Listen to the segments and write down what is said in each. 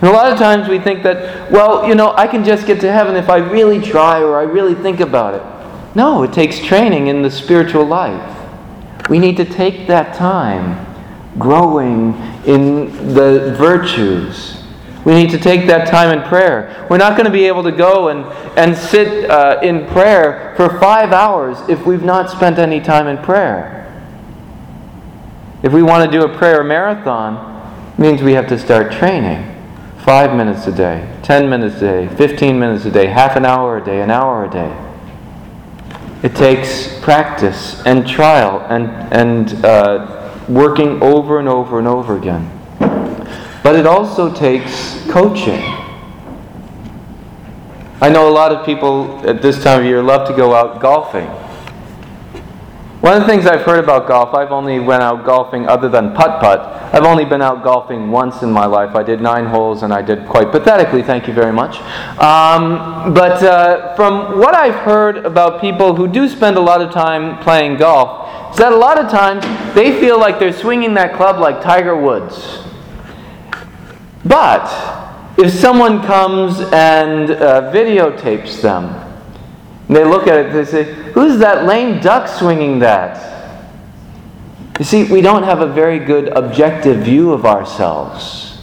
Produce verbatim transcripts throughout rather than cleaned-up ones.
And a lot of times we think that, well, you know, I can just get to heaven if I really try or I really think about it. No, it takes training in the spiritual life. We need to take that time growing in the virtues. We need to take that time in prayer. We're not going to be able to go and, and sit uh, in prayer for five hours if we've not spent any time in prayer. If we want to do a prayer marathon, it means we have to start training. Five minutes a day, ten minutes a day, fifteen minutes a day, half an hour a day, an hour a day. It takes practice and trial and, and uh, working over and over and over again. But it also takes coaching. I know a lot of people at this time of year love to go out golfing. One of the things I've heard about golf, I've only went out golfing other than putt-putt. I've only been out golfing once in my life. I did nine holes and I did quite pathetically, thank you very much. Um, but uh, from what I've heard about people who do spend a lot of time playing golf, is that a lot of times they feel like they're swinging that club like Tiger Woods. But if someone comes and uh, videotapes them, and they look at it, they say, "Who's that lame duck swinging that?" You see, we don't have a very good objective view of ourselves.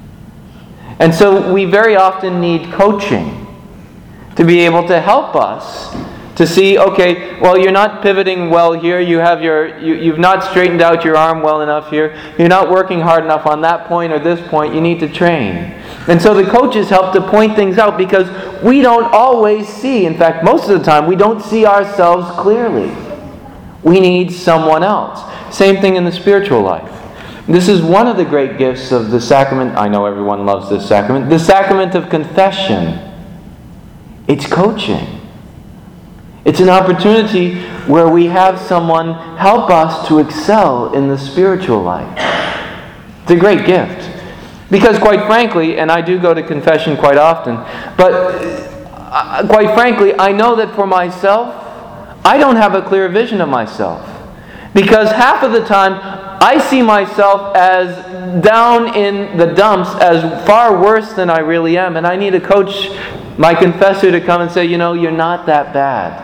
And so we very often need coaching to be able to help us to see, okay, well, you're not pivoting well here, you have your, you, you've not straightened out your arm well enough here, you're not working hard enough on that point or this point, you need to train. And so the coaches help to point things out because we don't always see, in fact, most of the time, we don't see ourselves clearly. We need someone else. Same thing in the spiritual life. This is one of the great gifts of the sacrament. I know everyone loves this sacrament. The sacrament of confession. It's coaching. It's an opportunity where we have someone help us to excel in the spiritual life. It's a great gift. Because quite frankly, and I do go to confession quite often, but uh, quite frankly, I know that for myself, I don't have a clear vision of myself. Because half of the time, I see myself as down in the dumps, as far worse than I really am, and I need a coach, my confessor, to come and say, you know, you're not that bad.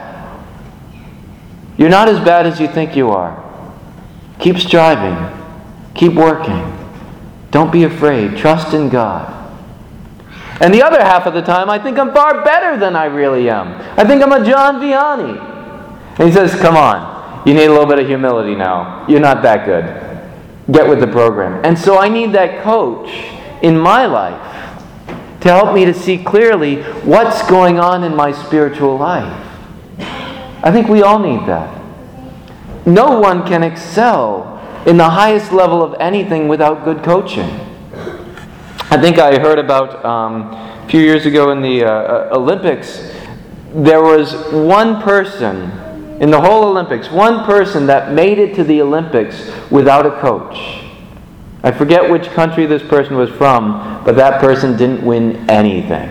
You're not as bad as you think you are. Keep striving. Keep working. Don't be afraid. Trust in God. And the other half of the time, I think I'm far better than I really am. I think I'm a John Vianney. And he says, come on. You need a little bit of humility now. You're not that good. Get with the program. And so I need that coach in my life to help me to see clearly what's going on in my spiritual life. I think we all need that. No one can excel in the highest level of anything without good coaching. I think I heard about um, a few years ago in the uh, Olympics, there was one person in the whole Olympics, one person that made it to the Olympics without a coach. I forget which country this person was from, but that person didn't win anything.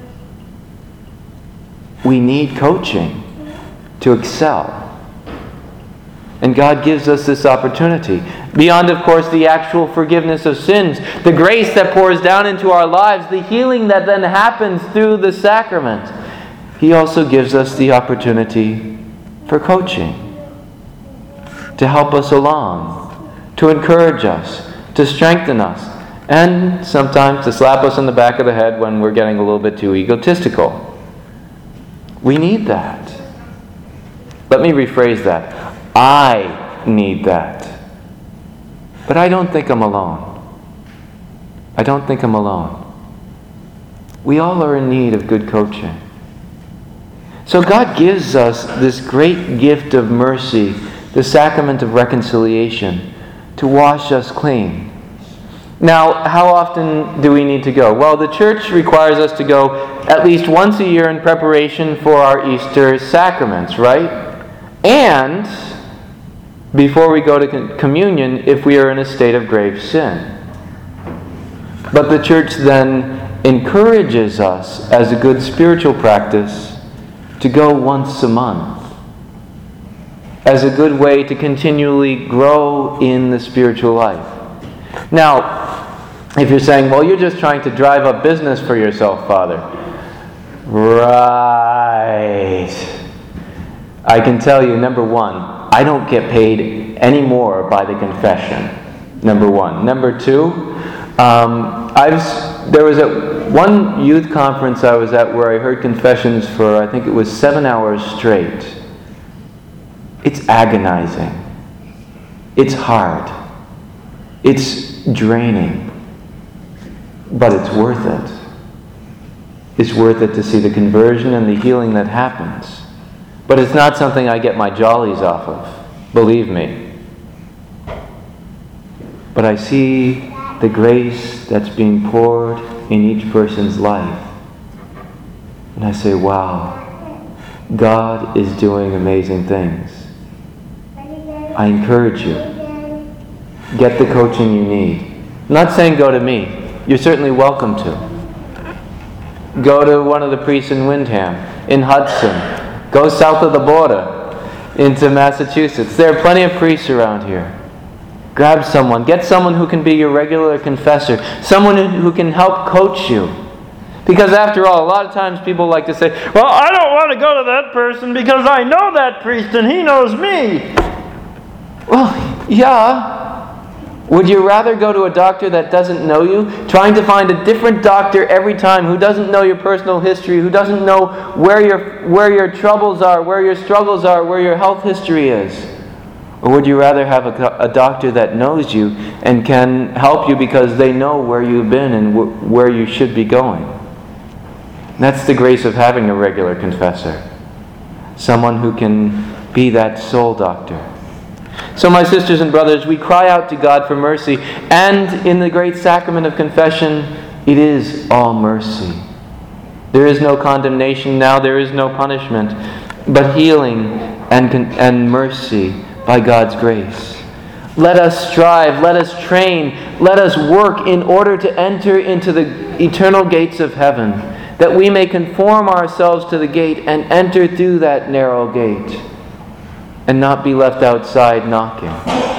We need coaching to excel. And God gives us this opportunity. Beyond, of course, the actual forgiveness of sins, the grace that pours down into our lives, the healing that then happens through the sacrament. He also gives us the opportunity for coaching, to help us along, to encourage us, to strengthen us, and sometimes to slap us on the back of the head when we're getting a little bit too egotistical. We need that. Let me rephrase that. I need that. But I don't think I'm alone. I don't think I'm alone. We all are in need of good coaching. So God gives us this great gift of mercy, the sacrament of reconciliation, to wash us clean. Now, how often do we need to go? Well, the church requires us to go at least once a year in preparation for our Easter sacraments, right? And before we go to communion, if we are in a state of grave sin. But the church then encourages us, as a good spiritual practice, to go once a month, as a good way to continually grow in the spiritual life. Now, If you're saying, well, you're just trying to drive up business for yourself, Father. Right. I can tell you, number one, I don't get paid any more by the confession. Number one. Number two, um, I've there was a one youth conference I was at where I heard confessions for, I think it was seven hours straight. It's agonizing. It's hard. It's draining. But it's worth it. It's worth it to see the conversion and the healing that happens. But it's not something I get my jollies off of. Believe me. But I see the grace that's being poured in each person's life. And I say, wow, God is doing amazing things. I encourage you. Get the coaching you need. I'm not saying go to me. You're certainly welcome to. Go to one of the priests in Windham, in Hudson. Go south of the border into Massachusetts. There are plenty of priests around here. Grab someone. Get someone who can be your regular confessor. Someone who can help coach you. Because after all, a lot of times people like to say, well, I don't want to go to that person because I know that priest and he knows me. Well, yeah. Would you rather go to a doctor that doesn't know you, trying to find a different doctor every time who doesn't know your personal history, who doesn't know where your where your troubles are, where your struggles are, where your health history is? Or would you rather have a, a doctor that knows you and can help you because they know where you've been and wh- where you should be going? And that's the grace of having a regular confessor. Someone who can be that soul doctor. So my sisters and brothers, we cry out to God for mercy, and in the great sacrament of confession, it is all mercy. There is no condemnation now, there is no punishment, but healing and, and mercy by God's grace. Let us strive, let us train, let us work in order to enter into the eternal gates of heaven, that we may conform ourselves to the gate and enter through that narrow gate, and not be left outside knocking.